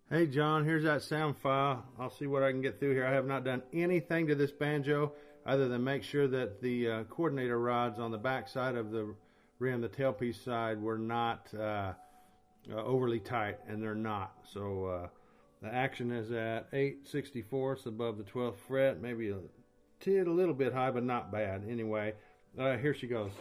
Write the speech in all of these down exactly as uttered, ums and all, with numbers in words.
Hey John, here's that sound file. I'll see what I can get through here. I have not done anything to this banjo other than make sure that the uh, coordinator rods on the back side of the rim, the tailpiece side, were not uh, uh, overly tight, and they're not. So uh, the action is at eight sixty-fourths above the twelfth fret, maybe a, a little bit high, but not bad. Anyway, uh, here she goes.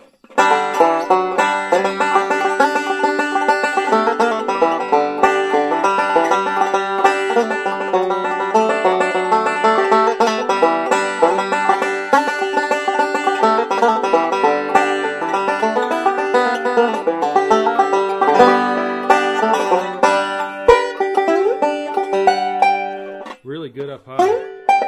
Really good up high.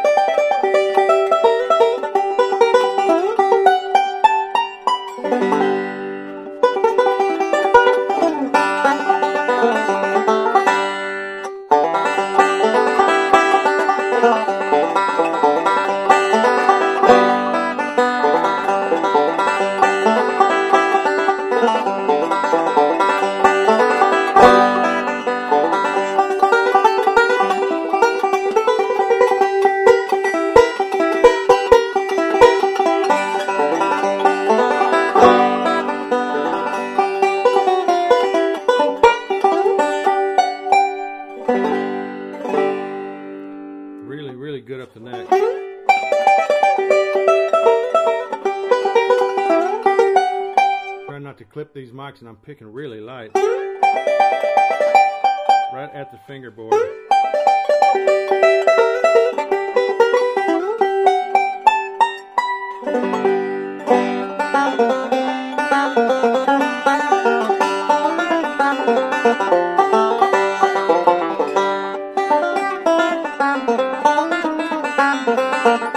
Really, really good up the neck. Try not to clip these mics, and I'm picking really light. Right at the fingerboard. Thank you.